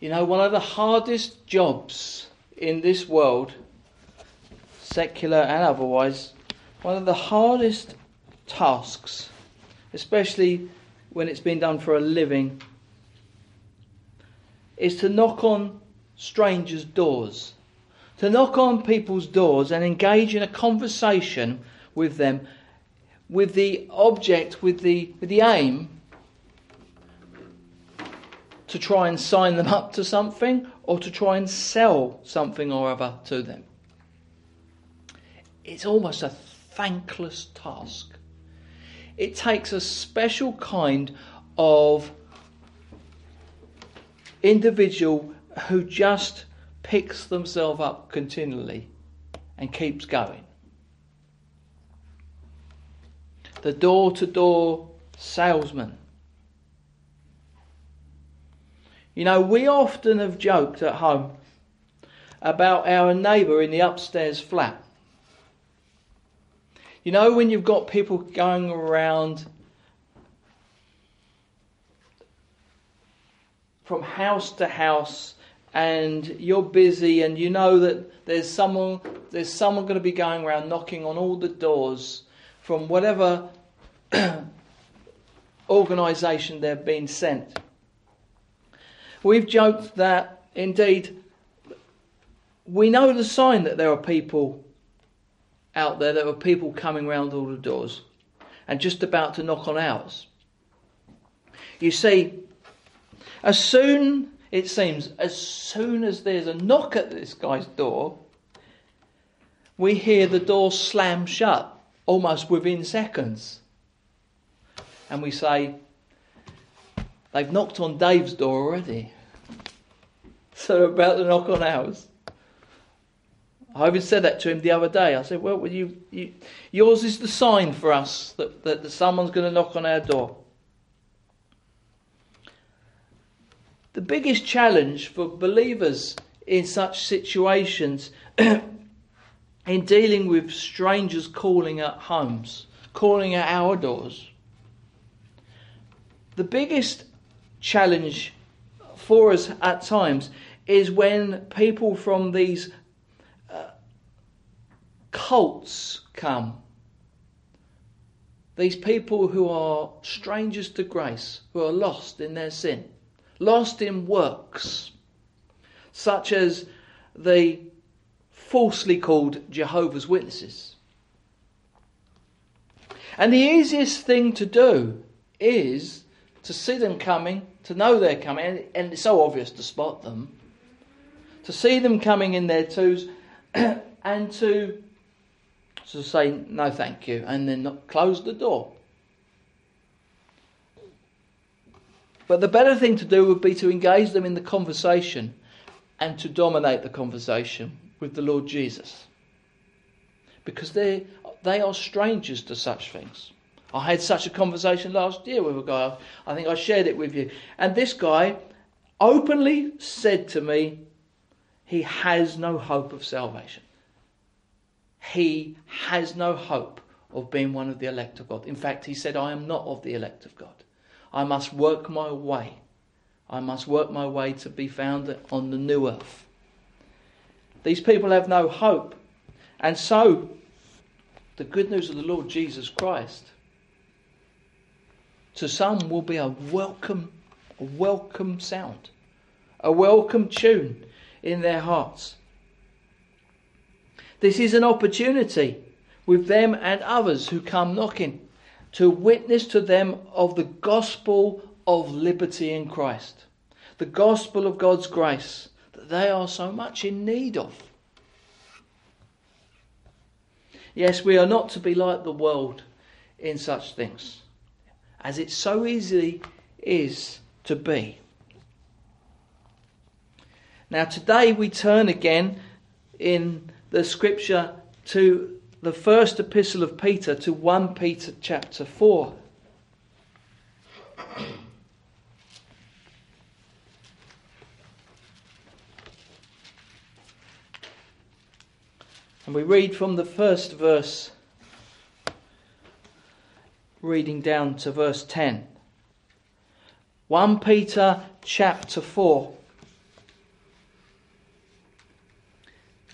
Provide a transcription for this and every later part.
One of the hardest jobs in this world, secular and otherwise, one of the hardest tasks, especially when it's been done for a living, is to knock on strangers' doors. To knock on people's doors and engage in a conversation with them with the object, with the aim to try and sign them up to something or to try and sell something or other to them. It's almost a thankless task. It takes a special kind of individual who just picks themselves up continually and keeps going. The door-to-door salesman. We often have joked at home about our neighbour in the upstairs flat. When you've got people going around from house to house and you're busy and you know that there's someone going to be going around knocking on all the doors from whatever organisation they've been sent. We've joked that indeed we know the sign that there are people out there, there are people coming round all the doors and just about to knock on ours. You see, as soon as there's a knock at this guy's door, we hear the door slam shut almost within seconds. And we say, they've knocked on Dave's door already. So they're about to knock on ours. I even said that to him the other day. I said, well, yours is the sign for us that someone's going to knock on our door. The biggest challenge for believers in such situations in dealing with strangers calling at homes, calling at our doors, the biggest challenge for us at times is when people from these cults come. These people who are strangers to grace, who are lost in their sin, lost in works, such as the falsely called Jehovah's Witnesses. And the easiest thing to do is to see them coming, to know they're coming, and it's so obvious to spot them, to see them coming in their twos and to say no thank you and then not close the door. But the better thing to do would be to engage them in the conversation and to dominate the conversation with the Lord Jesus. Because they are strangers to such things. I had such a conversation last year with a guy. I think I shared it with you. And this guy openly said to me, he has no hope of salvation. He has no hope of being one of the elect of God. In fact, he said, I am not of the elect of God. I must work my way. I must work my way to be found on the new earth. These people have no hope. And so, the good news of the Lord Jesus Christ, to some will be a welcome sound, a welcome tune in their hearts. This is an opportunity with them and others who come knocking to witness to them of the gospel of liberty in Christ, the gospel of God's grace that they are so much in need of. Yes, we are not to be like the world in such things, as it so easily is to be. Now today we turn again in the scripture to the first epistle of Peter, to 1 Peter chapter 4. And we read from the first verse, reading down to verse 10. 1 Peter chapter 4.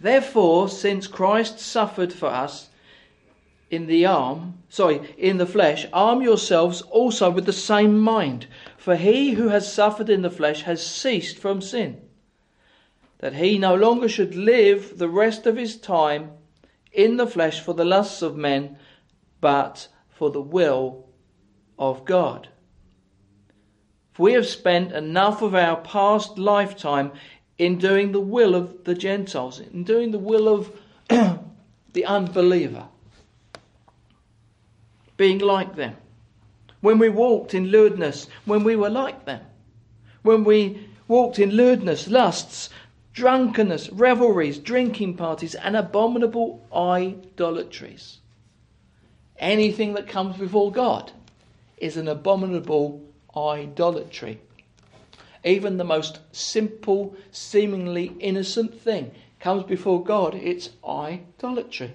Therefore, since Christ suffered for us in the flesh, arm yourselves also with the same mind. For he who has suffered in the flesh has ceased from sin, that he no longer should live the rest of his time in the flesh for the lusts of men, but for the will of God. For we have spent enough of our past lifetime in doing the will of the Gentiles, in doing the will of the unbeliever, being like them. When we walked in lewdness, when we were like them. When we walked in lewdness, lusts, drunkenness, revelries, drinking parties, and abominable idolatries. Anything that comes before God is an abominable idolatry. Even the most simple, seemingly innocent thing comes before God, it's idolatry.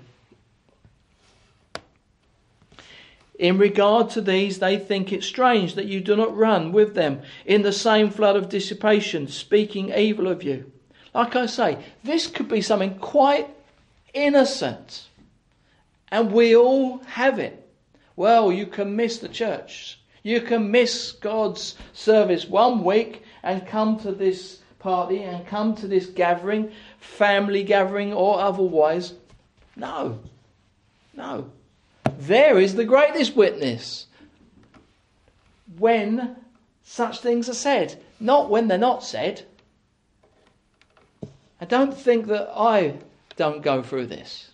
In regard to these, they think it strange that you do not run with them in the same flood of dissipation, speaking evil of you. Like I say, this could be something quite innocent, and we all have it. Well, you can miss the church. You can miss God's service 1 week and come to this party and come to this gathering, family gathering or otherwise. No. There is the greatest witness when such things are said, not when they're not said. I don't think that I don't go through this.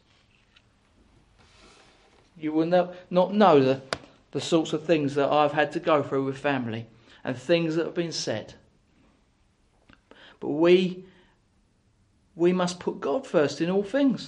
You will not know the sorts of things that I've had to go through with family and things that have been said. But we must put God first in all things.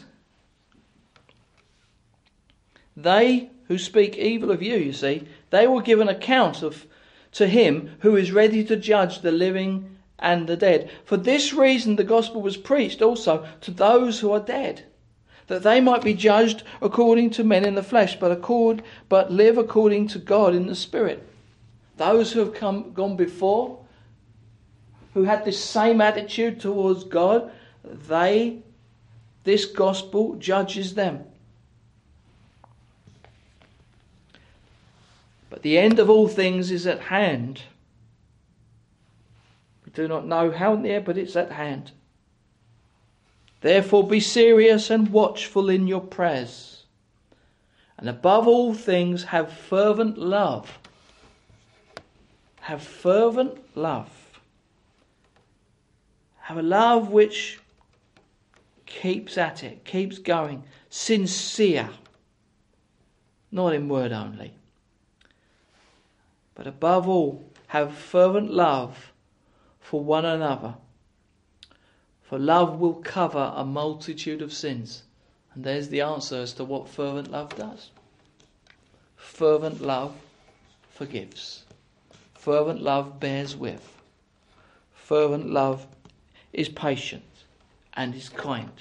They who speak evil of you, you see, they will give an account to him who is ready to judge the living and the dead. For this reason the gospel was preached also to those who are dead, that they might be judged according to men in the flesh, but live according to God in the Spirit. Those who have gone before, who had this same attitude towards God, this gospel judges them. But the end of all things is at hand. We do not know how near, but it's at hand. Therefore be serious and watchful in your prayers. And above all things have fervent love. Have fervent love. Have a love which keeps at it, keeps going. Sincere. Not in word only. But above all, have fervent love for one another. For love will cover a multitude of sins. And there's the answer as to what fervent love does. Fervent love forgives. Fervent love bears with. Fervent love is patient and is kind.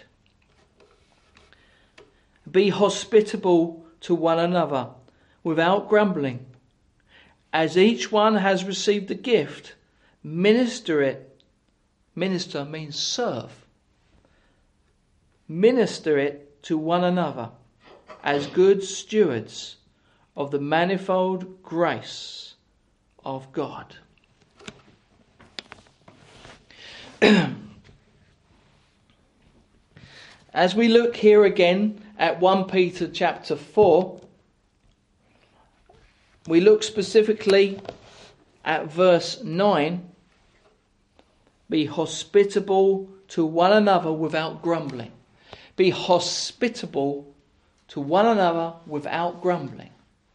Be hospitable to one another without grumbling. As each one has received a gift, minister it. Minister means serve. Minister it to one another as good stewards of the manifold grace of God. As we look here again at 1 Peter chapter 4, we look specifically at verse 9. Be hospitable to one another without grumbling. Be hospitable to one another without grumbling.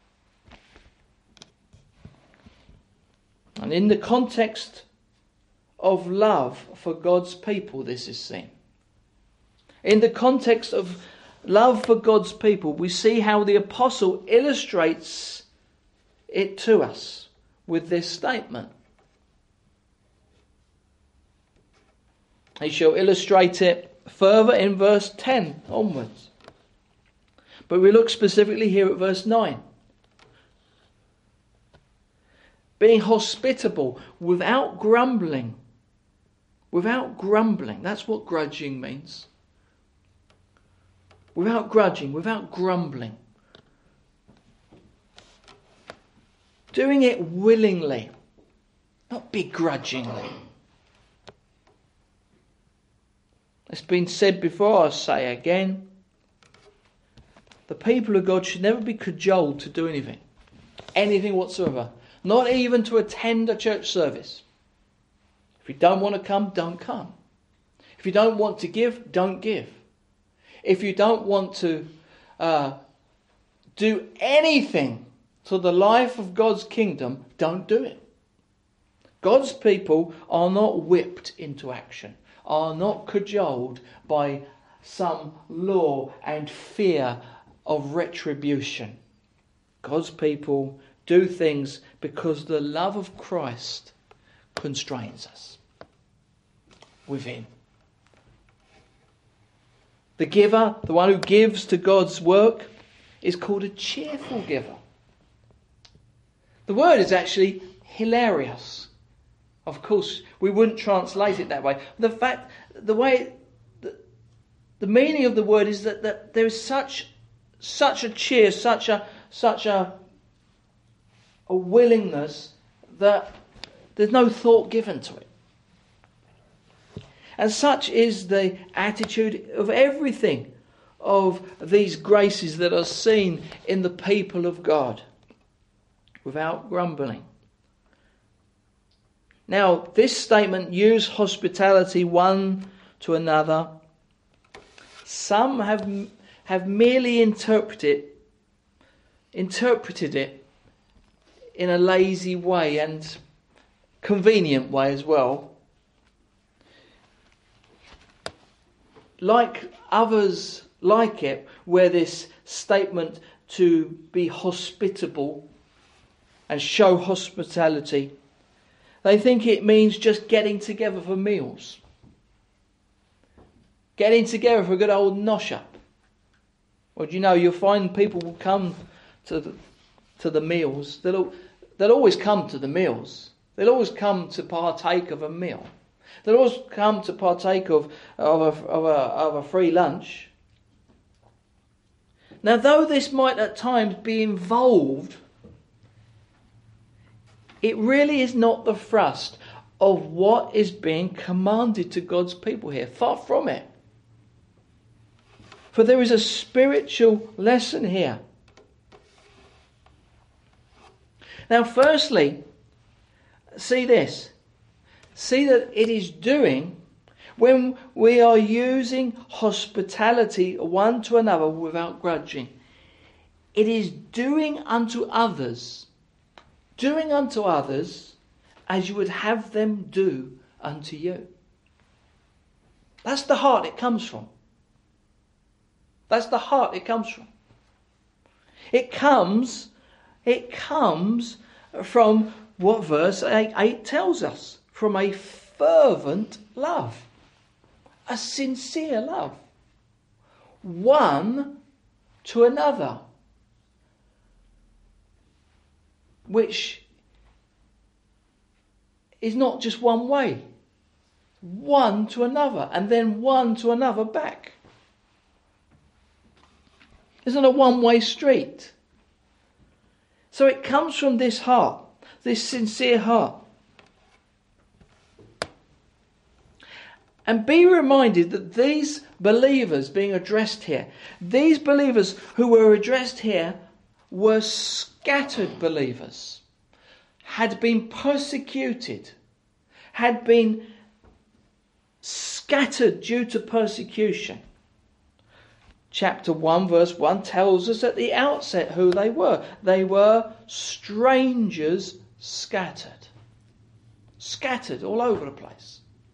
And in the context of love for God's people, this is seen. In the context of love for God's people, we see how the apostle illustrates it to us with this statement. He shall illustrate it further in verse 10 onwards. But we look specifically here at verse 9. Being hospitable without grumbling. Without grumbling. That's what grudging means. without grudging, without grumbling. Doing it willingly, not begrudgingly. It's been said before, I'll say again. The people of God should never be cajoled to do anything whatsoever. Not even to attend a church service. If you don't want to come, don't come. If you don't want to give, don't give. If you don't want to do anything to the life of God's kingdom, don't do it. God's people are not whipped into action, are not cajoled by some law and fear of retribution. God's people do things because the love of Christ constrains us within. The giver, the one who gives to God's work, is called a cheerful giver. The word is actually hilarious. Of course, we wouldn't translate it that way. The meaning of the word is that there is such a cheer, such a willingness that there's no thought given to it. And such is the attitude of everything of these graces that are seen in the people of God, without grumbling. Now, this statement, use hospitality one to another. Some have merely interpreted it in a lazy way and convenient way as well. Like others like it, where this statement to be hospitable and show hospitality, they think it means just getting together for meals. Getting together for a good old nosh-up. Well, do you know, you'll find people will come to the meals. They'll always come to the meals. They'll always come to partake of a meal. They'll always come to partake of a free lunch. Now, though this might at times be involved, it really is not the thrust of what is being commanded to God's people here. Far from it. For there is a spiritual lesson here. Now, firstly, see this. See that it is doing, when we are using hospitality one to another without grudging, it is doing unto others as you would have them do unto you. That's the heart it comes from. That's the heart it comes from. It comes from what verse 8 tells us. From a fervent love. A sincere love. One to another. Which is not just one way. One to another. And then one to another back. It's not a one-way street. So it comes from this heart. This sincere heart. And be reminded that these believers being addressed here, these believers who were addressed here were scattered believers, had been persecuted, had been scattered due to persecution. Chapter 1 verse 1 tells us at the outset who they were. They were strangers scattered. Scattered all over the place.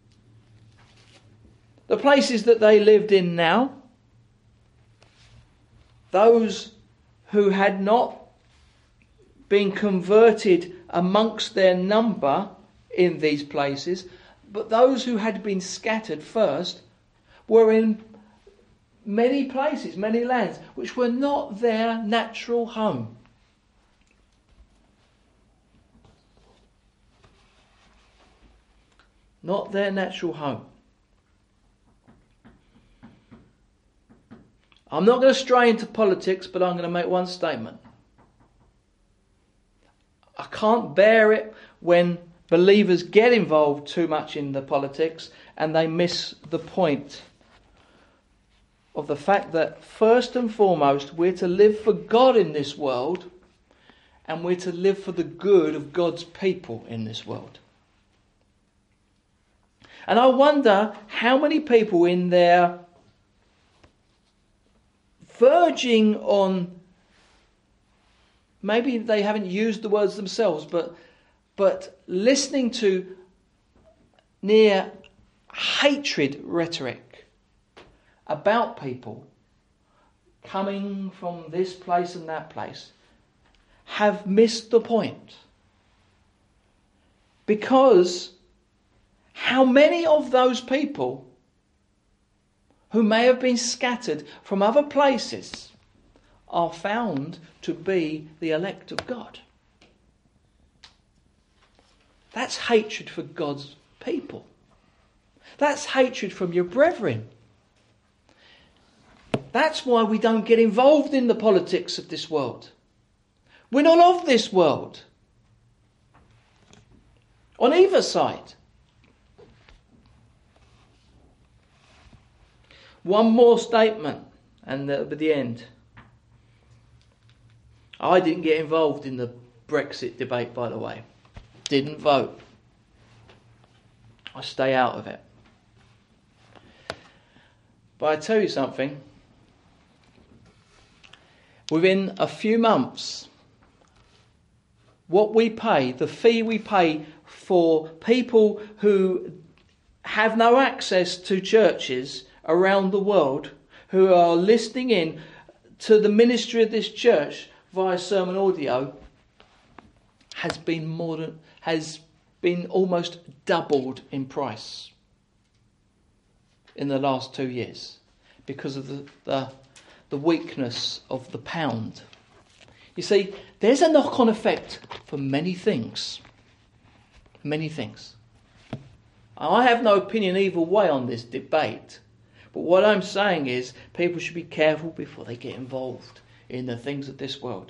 The places that they lived in now, those who had not been converted amongst their number in these places, but those who had been scattered first, were in many places, many lands, which were not their natural home. Not their natural home. I'm not going to stray into politics, but I'm going to make one statement. I can't bear it when believers get involved too much in the politics and they miss the point of the fact that first and foremost we're to live for God in this world, and we're to live for the good of God's people in this world. And I wonder how many people in their verging on, maybe they haven't used the words themselves, but listening to near hatred rhetoric about people coming from this place and that place, have missed the point. Because how many of those people who may have been scattered from other places are found to be the elect of God? That's hatred for God's people. That's hatred from your brethren. That's why we don't get involved in the politics of this world. We're not of this world. On either side. One more statement, and that'll be the end. I didn't get involved in the Brexit debate, by the way. Didn't vote. I stay out of it. But I tell you something. Within a few months, what we pay, the fee we pay for people who have no access to churches around the world, who are listening in to the ministry of this church via sermon audio, has been almost doubled in price in the last 2 years because of the weakness of the pound. You see, there's a knock-on effect for many things. Many things. I have no opinion either way on this debate. But what I'm saying is people should be careful before they get involved in the things of this world.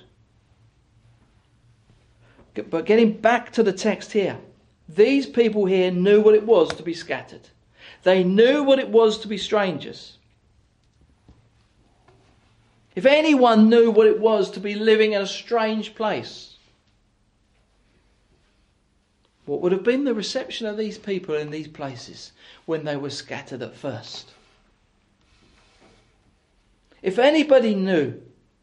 But getting back to the text here. These people here knew what it was to be scattered. They knew what it was to be strangers. If anyone knew what it was to be living in a strange place, what would have been the reception of these people in these places when they were scattered at first? If anybody knew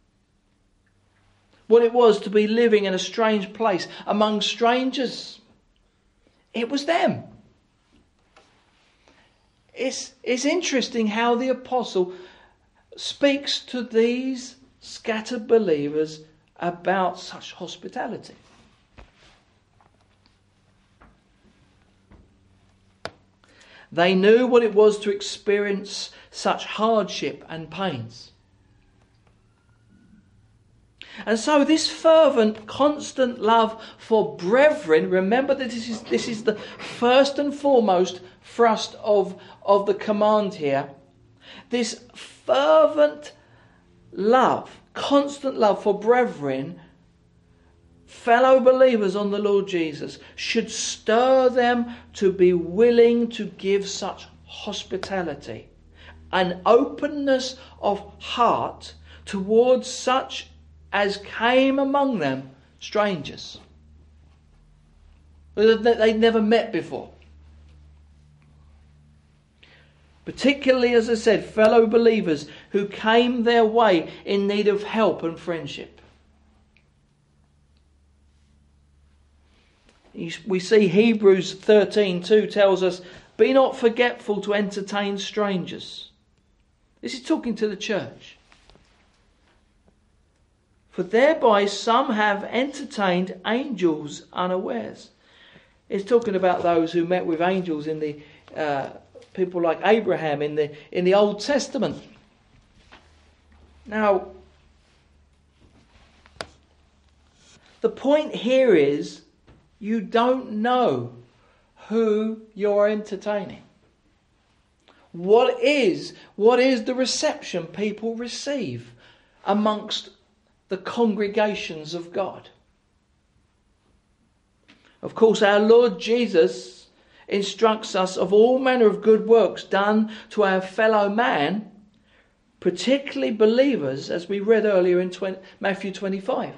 what it was to be living in a strange place among strangers, it was them. It's interesting how the apostle speaks to these scattered believers about such hospitality. They knew what it was to experience such hardship and pains. And so this fervent, constant love for brethren, remember that this is the first and foremost thrust of the command here. This fervent love, constant love for brethren, fellow believers on the Lord Jesus, should stir them to be willing to give such hospitality, an openness of heart towards such as came among them, strangers that they'd never met before. Particularly, as I said, fellow believers who came their way in need of help and friendship. We see Hebrews 13:2 tells us, "Be not forgetful to entertain strangers." This is talking to the church. "For thereby some have entertained angels unawares." It's talking about those who met with angels in the people like Abraham in the Old Testament. Now, the point here is you don't know who you're entertaining. What is the reception people receive amongst the congregations of God? Of course, our Lord Jesus instructs us of all manner of good works done to our fellow man, particularly believers, as we read earlier in Matthew 25.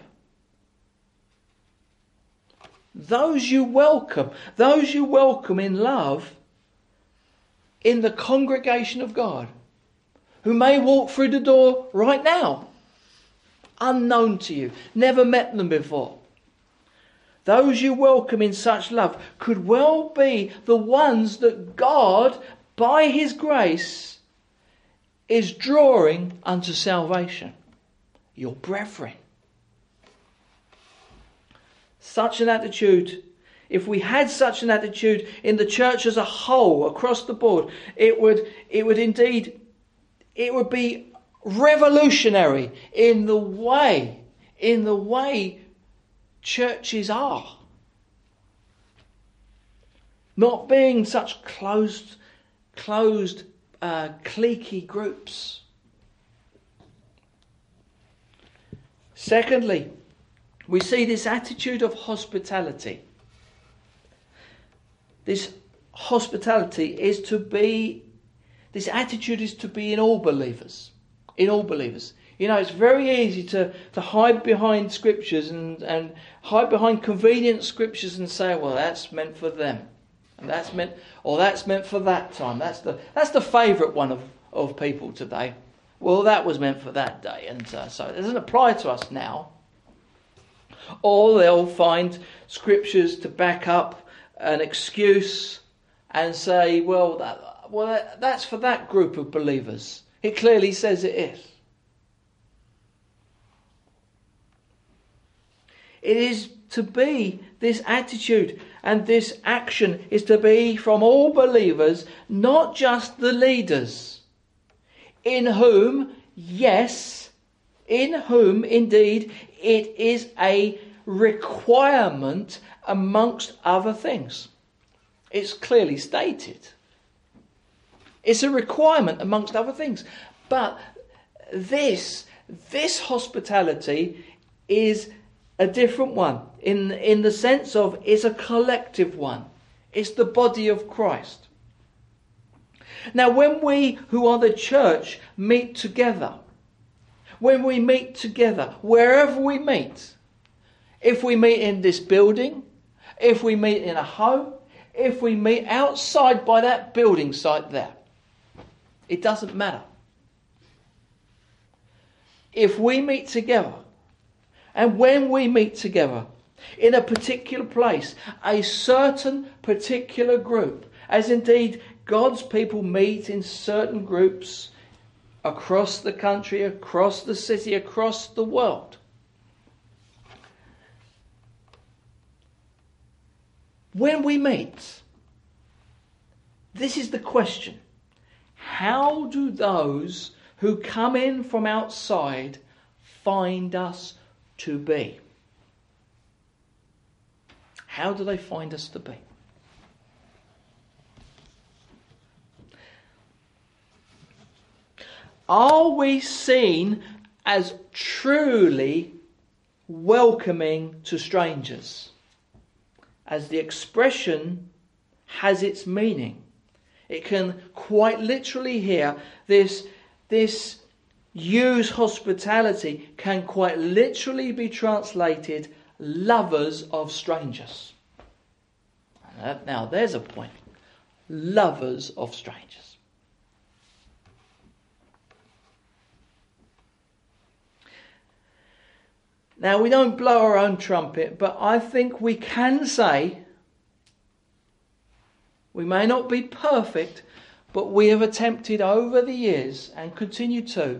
Those you welcome in love in the congregation of God, who may walk through the door right now, unknown to you, never met them before. Those you welcome in such love could well be the ones that God, by his grace, is drawing unto salvation. Your brethren. Such an attitude, if we had such an attitude in the church as a whole, across the board, it would be revolutionary in the way churches are. Not being such closed, cliquey groups. Secondly, we see this attitude of hospitality. This attitude is to be in all believers. In all believers. You know, it's very easy to hide behind scriptures and hide behind convenient scriptures and say, well, that's meant for them. And that's meant for that time. That's the favourite one of people today. Well, that was meant for that day. And so it doesn't apply to us now. Or they'll find scriptures to back up an excuse and say, well, that's for that group of believers. It clearly says it is. It is to be this attitude and this action is to be from all believers, not just the leaders, in whom indeed it is a requirement amongst other things. It's clearly stated. It's a requirement amongst other things. But this hospitality is a different one in the sense of it's a collective one. It's the body of Christ. Now, when we who are the church meet together, wherever we meet, if we meet in this building, if we meet in a home, if we meet outside by that building site there, it doesn't matter. If we meet together, and when we meet together in a particular place, a certain particular group, as indeed God's people meet in certain groups across the country, across the city, across the world. When we meet, this is the question. How do those who come in from outside find us to be? How do they find us to be? Are we seen as truly welcoming to strangers? As the expression has its meaning. It can quite literally here, this use hospitality can quite literally be translated lovers of strangers. Now there's a point. Lovers of strangers. Now we don't blow our own trumpet, but I think we can say, we may not be perfect, but we have attempted over the years and continue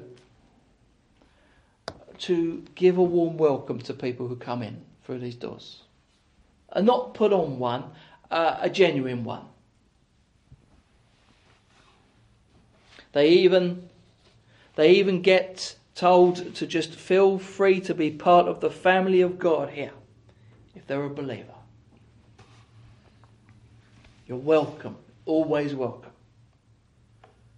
to give a warm welcome to people who come in through these doors. And not put on one, a genuine one. They even get told to just feel free to be part of the family of God here, if they're a believer. You're welcome, always welcome.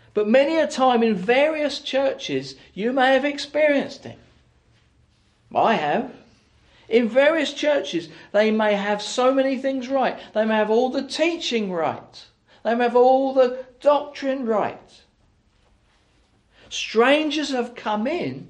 But many a time in various churches, you may have experienced it. I have. In various churches, they may have so many things right. They may have all the teaching right. They may have all the doctrine right. Strangers have come in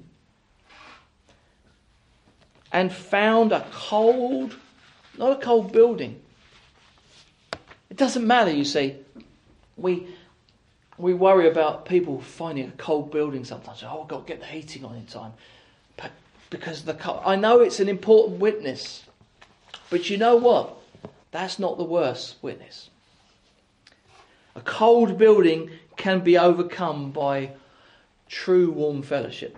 and found a cold, not a cold building. It doesn't matter, you see. We worry about people finding a cold building sometimes. Oh, I've got to get the heating on in time. But because I know it's an important witness. But you know what? That's not the worst witness. A cold building can be overcome by true warm fellowship.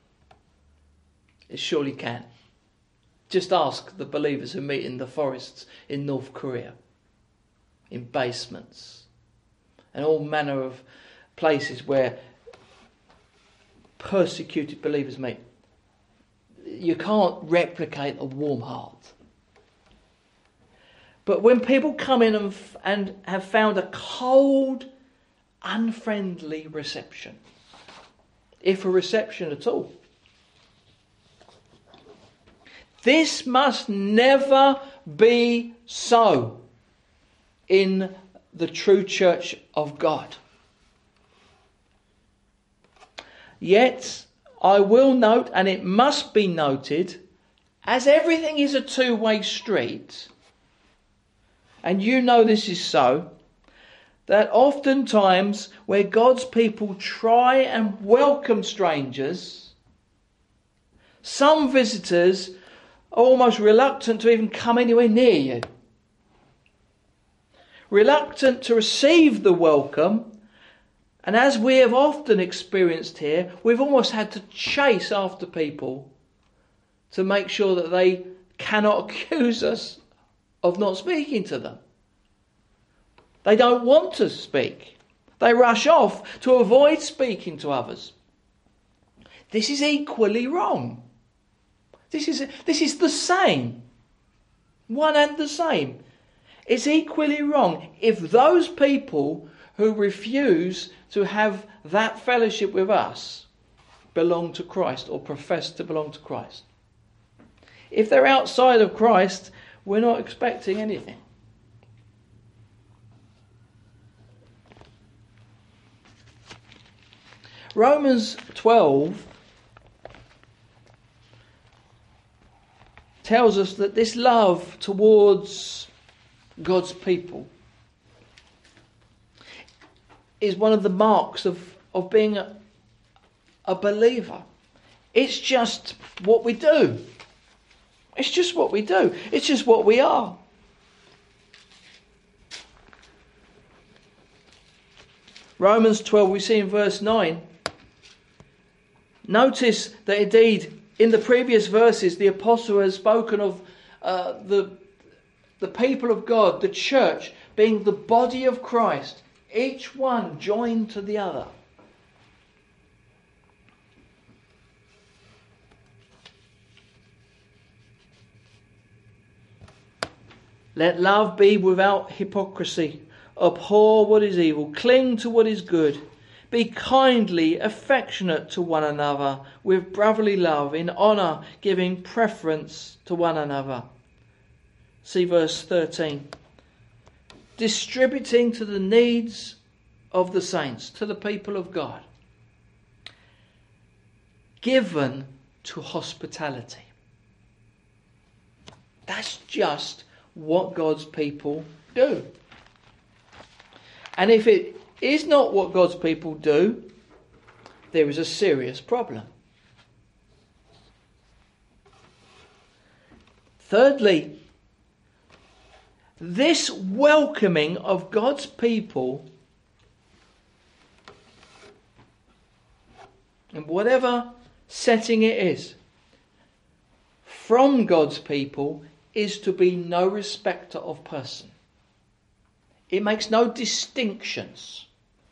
It surely can. Just ask the believers who meet in the forests in North Korea, in basements, and all manner of places where persecuted believers meet. You can't replicate a warm heart. But when people come in and have found a cold, unfriendly reception, if a reception at all, this must never be so in the true church of God. Yet, I will note, and it must be noted, as everything is a two-way street, and you know this is so, that oftentimes where God's people try and welcome strangers, some visitors are almost reluctant to even come anywhere near you. Reluctant to receive the welcome. And as we have often experienced here, we've almost had to chase after people to make sure that they cannot accuse us of not speaking to them. They don't want to speak. They rush off to avoid speaking to others. This is equally wrong. This is the same. One and the same. It's equally wrong if those people who refuse to have that fellowship with us belong to Christ or profess to belong to Christ. If they're outside of Christ, we're not expecting anything. Romans 12 tells us that this love towards God's people is one of the marks of being a believer. It's just what we do. It's just what we do. It's just what we are. Romans 12, we see in verse 9. Notice that indeed in the previous verses the apostle has spoken of the people of God, the church, being the body of Christ, each one joined to the other. Let love be without hypocrisy. Abhor what is evil. Cling to what is good. Be kindly affectionate to one another with brotherly love, in honour giving preference to one another. See verse 13. Distributing to the needs of the saints, to the people of God. Given to hospitality. That's just what God's people do. And if it is not what God's people do, there is a serious problem. Thirdly, this welcoming of God's people, in whatever setting it is, from God's people, is to be no respecter of person. It makes no distinctions.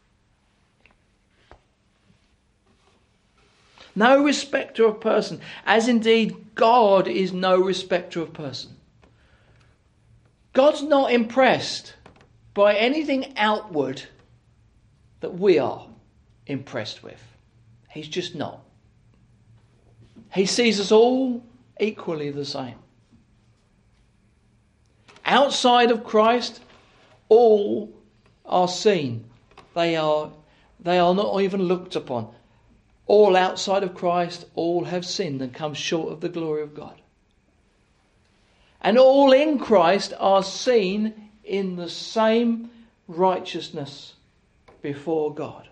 No respecter of person, as indeed God is no respecter of person. God's not impressed by anything outward that we are. impressed with. He's just not. He sees us all equally the same. Outside of Christ, all are seen. They are not even looked upon. All outside of Christ, all have sinned and come short of the glory of God. And all in Christ are seen in the same righteousness before God.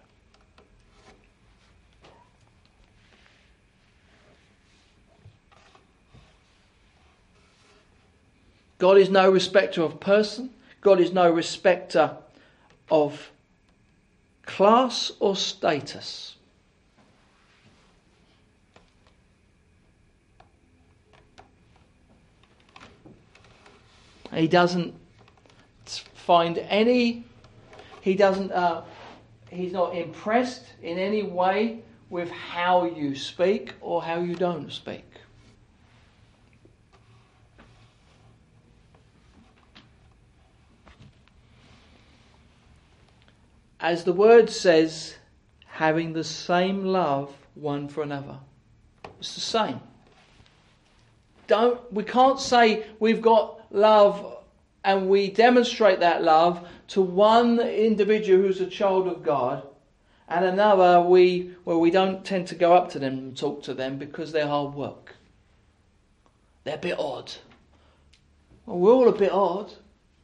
God is no respecter of person. God is no respecter of class or status. He doesn't find any, he's not impressed in any way with how you speak or how you don't speak. As the word says, having the same love one for another. It's the same. We can't say we've got love and we demonstrate that love to one individual who's a child of God and another we don't tend to go up to them and talk to them because they're hard work. They're a bit odd. Well, we're all a bit odd.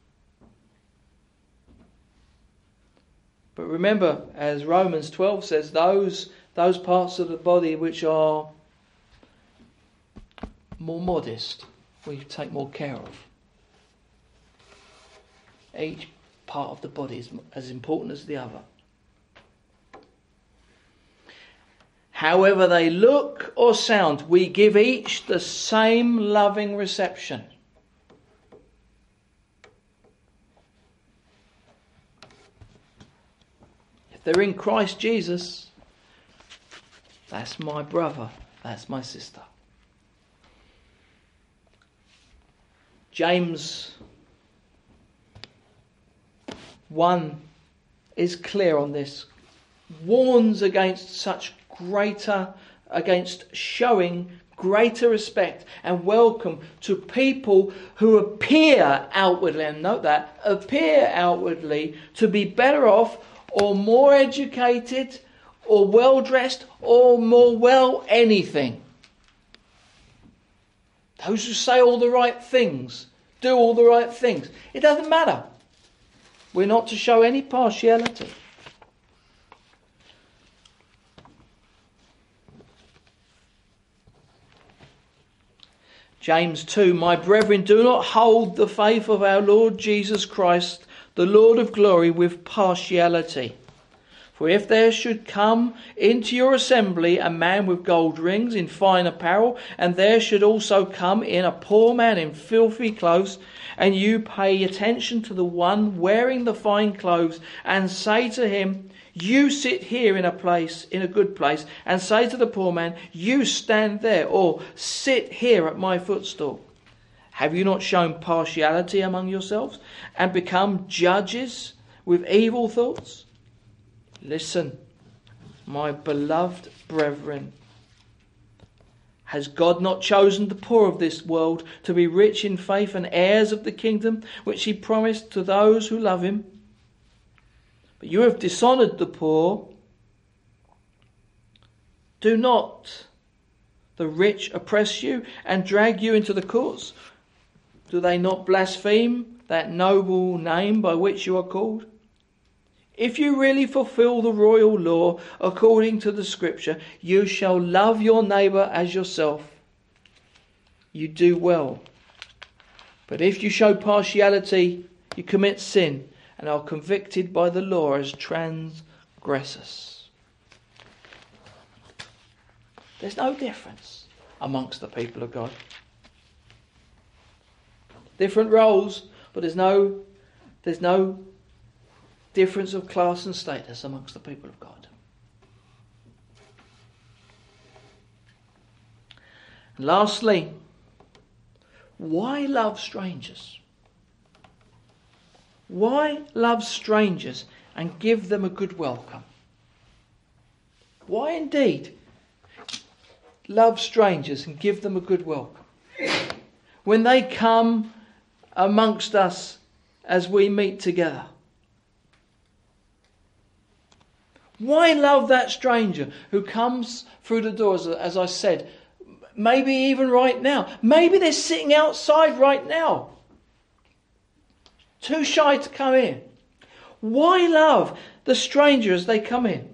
But remember, as Romans 12 says, those parts of the body which are more modest, we take more care of. Each part of the body is as important as the other. However they look or sound, we give each the same loving reception. If they're in Christ Jesus, that's my brother, that's my sister. James 1 is clear on this. Warns against showing greater respect and welcome to people who appear outwardly, and note that, appear outwardly to be better off or more educated or well dressed or more well anything. Those who say all the right things, do all the right things. It doesn't matter. We're not to show any partiality. James 2, my brethren, do not hold the faith of our Lord Jesus Christ, the Lord of glory, with partiality. For if there should come into your assembly a man with gold rings in fine apparel, and there should also come in a poor man in filthy clothes, and you pay attention to the one wearing the fine clothes, and say to him, you sit here in a good place, and say to the poor man, you stand there, or sit here at my footstool. Have you not shown partiality among yourselves, and become judges with evil thoughts? Listen, my beloved brethren. Has God not chosen the poor of this world to be rich in faith and heirs of the kingdom which he promised to those who love him? But you have dishonoured the poor. Do not the rich oppress you and drag you into the courts? Do they not blaspheme that noble name by which you are called? If you really fulfill the royal law according to the scripture, you shall love your neighbour as yourself. You do well. But if you show partiality, you commit sin and are convicted by the law as transgressors. There's no difference amongst the people of God. Different roles, but there's no difference of class and status amongst the people of God. And lastly, why love strangers? Why love strangers and give them a good welcome? Why indeed love strangers and give them a good welcome when they come amongst us as we meet together? Why love that stranger who comes through the doors, as I said, maybe even right now? Maybe they're sitting outside right now, too shy to come in. Why love the stranger as they come in?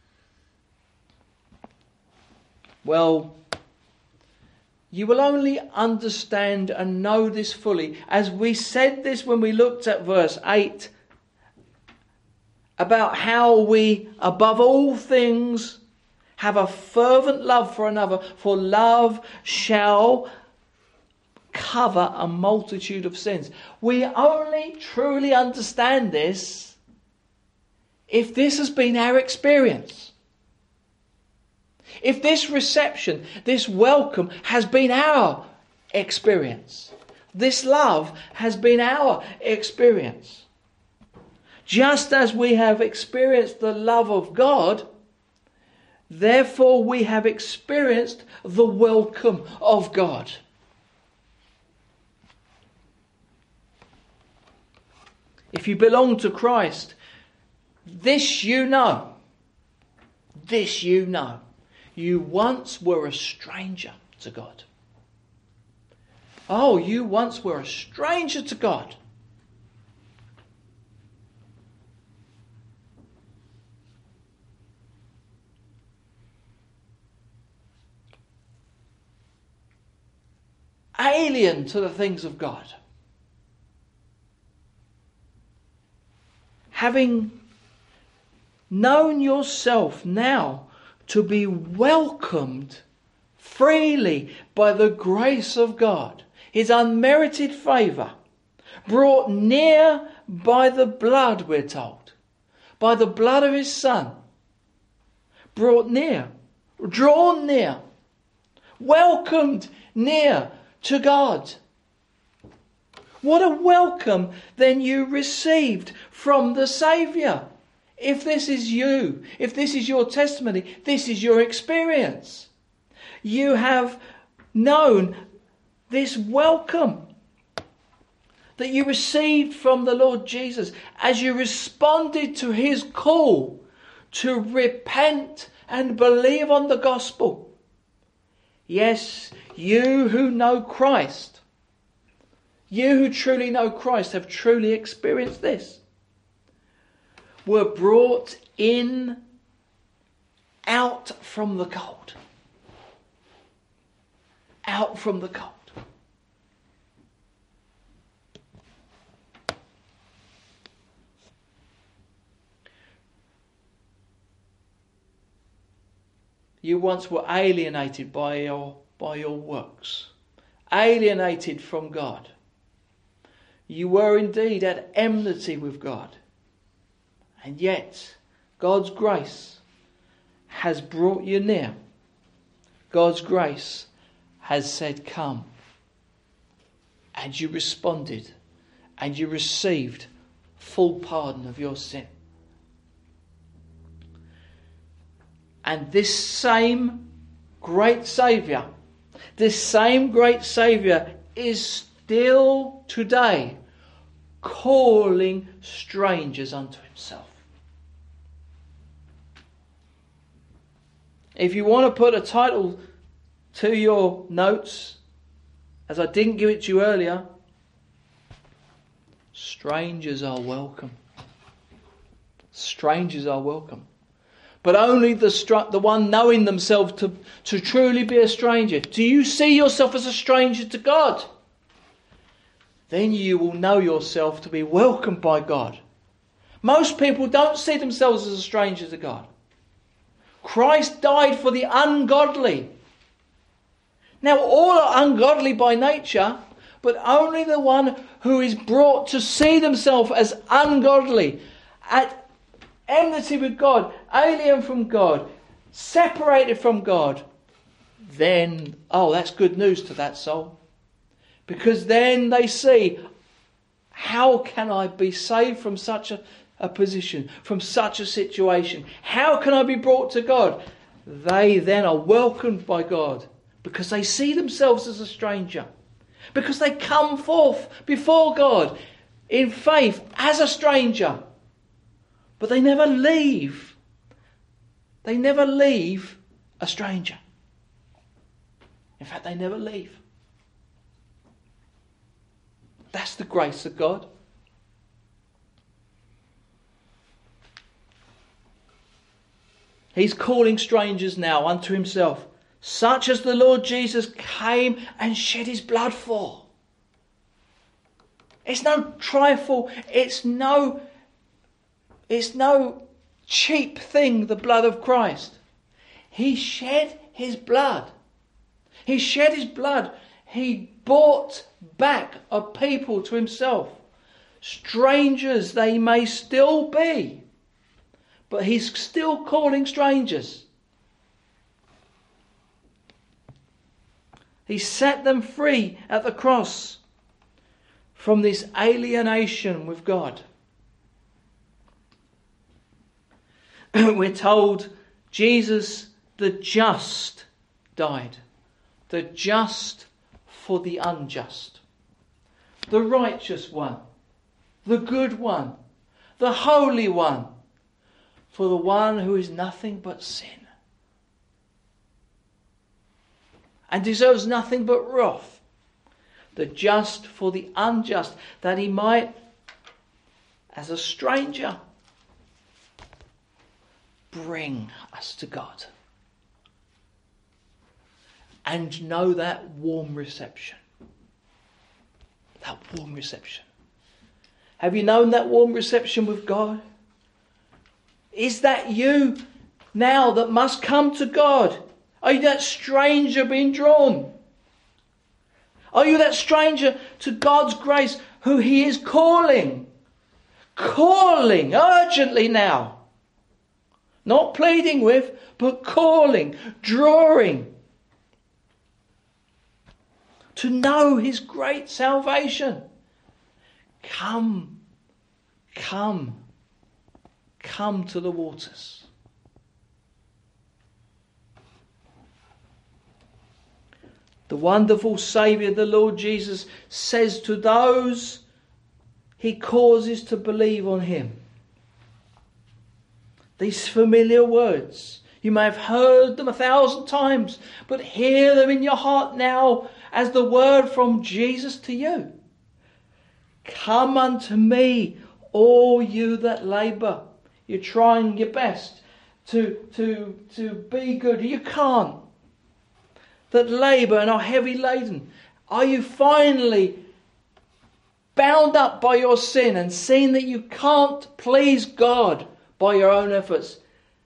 Well, you will only understand and know this fully, as we said this when we looked at verse 8, about how we, above all things, have a fervent love for another, for love shall cover a multitude of sins. We only truly understand this if this has been our experience. If this reception, this welcome has been our experience. This love has been our experience. Just as we have experienced the love of God, therefore we have experienced the welcome of God. If you belong to Christ, this you know. This you know. You once were a stranger to God. Oh, you once were a stranger to God. Alien to the things of God. Having known yourself now to be welcomed freely by the grace of God, His unmerited favour, brought near by the blood, we're told, by the blood of His Son, brought near, drawn near, welcomed near to God. What a welcome then you received from the Saviour. If this is you, if this is your testimony, this is your experience. You have known this welcome that you received from the Lord Jesus as you responded to His call to repent and believe on the gospel. Yes, you who know Christ, you who truly know Christ have truly experienced this. Were brought in out from the cold. Out from the cold. You once were alienated by your works. Alienated from God. You were indeed at enmity with God. And yet, God's grace has brought you near. God's grace has said, come. And you responded. And you received full pardon of your sin. And this same great Saviour, is still today calling strangers unto Himself. If you want to put a title to your notes, as I didn't give it to you earlier, strangers are welcome. Strangers are welcome. But only the one knowing themselves to truly be a stranger. Do you see yourself as a stranger to God? Then you will know yourself to be welcomed by God. Most people don't see themselves as a stranger to God. Christ died for the ungodly. Now all are ungodly by nature, but only the one who is brought to see themselves as ungodly, at enmity with God, alien from God, separated from God, then, that's good news to that soul. Because then they see, how can I be saved from such a position, from such a situation? How can I be brought to God? they then are welcomed by God because they see themselves as a stranger. Because they come forth before God in faith as a stranger. But they never leave. They never leave a stranger. In fact, they never leave. That's the grace of God. He's calling strangers now unto himself, such as the Lord Jesus came and shed his blood for. It's no trifle, it's no cheap thing, the blood of Christ. He shed his blood. He shed his blood. He bought back a people to himself. Strangers they may still be, but he's still calling strangers. He set them free at the cross from this alienation with God. We're told Jesus, the just, died. The just for the unjust. The righteous one. The good one. The holy one. For the one who is nothing but sin. And deserves nothing but wrath. The just for the unjust, that he might, as a stranger, bring us to God. And know that warm reception. That warm reception. Have you known that warm reception with God? Is that you now that must come to God? Are you that stranger being drawn? Are you that stranger to God's grace who he is calling? Calling urgently now. Not pleading with, but calling, drawing. To know his great salvation. Come to the waters. The wonderful Saviour, the Lord Jesus, says to those he causes to believe on him. These familiar words, you may have heard them 1,000 times, but hear them in your heart now as the word from Jesus to you. Come unto me, all you that labour. You're trying your best to be good. You can't. That labour and are heavy laden. Are you finally bound up by your sin and seen that you can't please God by your own efforts?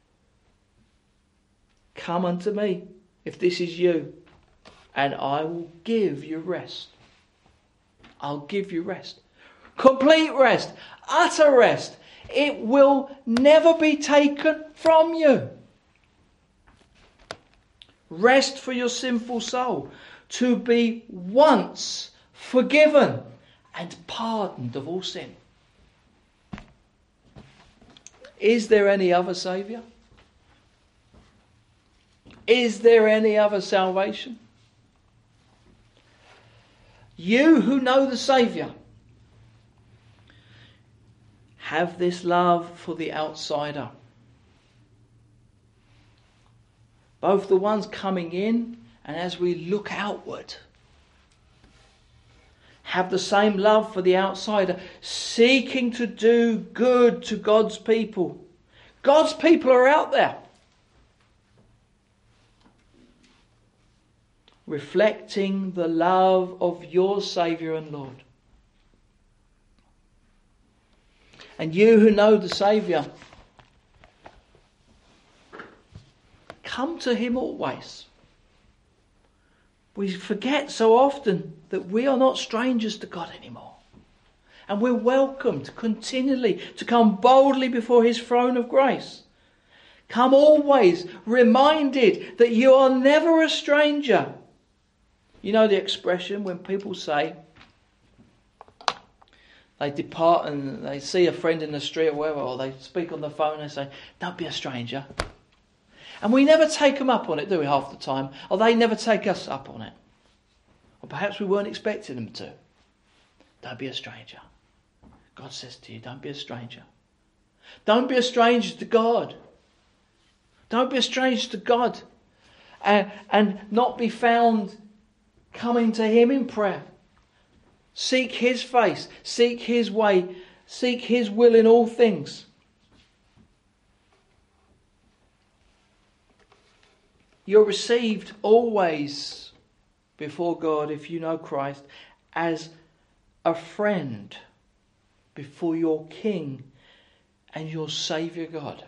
Come unto me, if this is you, and I will give you rest. I'll give you rest. Complete rest. Utter rest. It will never be taken from you. Rest for your sinful soul, to be once forgiven and pardoned of all sin. Is there any other Saviour? Is there any other salvation? You who know the Saviour, have this love for the outsider. Both the ones coming in and as we look outward. Have the same love for the outsider, seeking to do good to God's people. God's people are out there. Reflecting the love of your Saviour and Lord. And you who know the Saviour, come to him always. We forget so often that we are not strangers to God anymore. And we're welcomed continually to come boldly before his throne of grace. Come always reminded that you are never a stranger. You know the expression when people say, they depart and they see a friend in the street or wherever, or they speak on the phone and they say, don't be a stranger. And we never take them up on it, do we, half the time? Or they never take us up on it. Or perhaps we weren't expecting them to. Don't be a stranger. God says to you, don't be a stranger. Don't be a stranger to God. Don't be a stranger to God. And not be found coming to Him in prayer. Seek His face. Seek His way. Seek His will in all things. You're received always before God, if you know Christ, as a friend before your King and your Saviour God.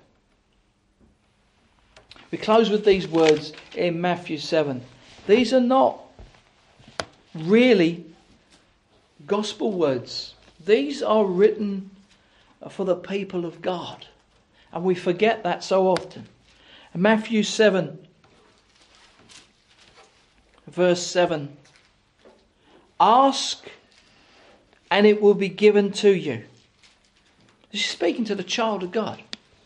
We close with these words in Matthew 7. These are not really gospel words. These are written for the people of God. And we forget that so often. In Matthew 7, verse 7. Ask and it will be given to you. This is speaking to the child of God.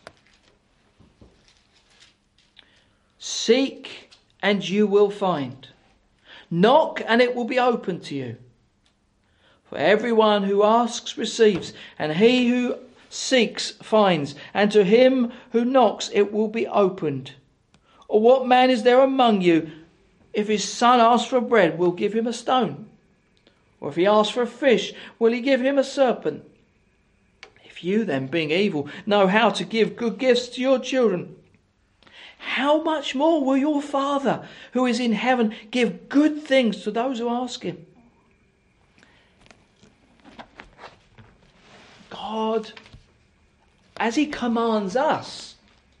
Seek and you will find. Knock and it will be opened to you. For everyone who asks receives, and he who seeks finds, and to him who knocks it will be opened. Or what man is there among you, if his son asks for bread, will give him a stone? Or if he asks for a fish, will he give him a serpent? If you then, being evil, know how to give good gifts to your children, how much more will your Father who is in heaven give good things to those who ask Him? God, as He commands us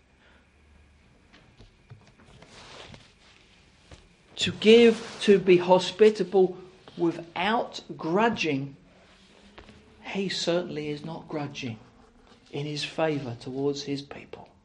to give, to be hospitable without grudging, He certainly is not grudging in His favour towards His people.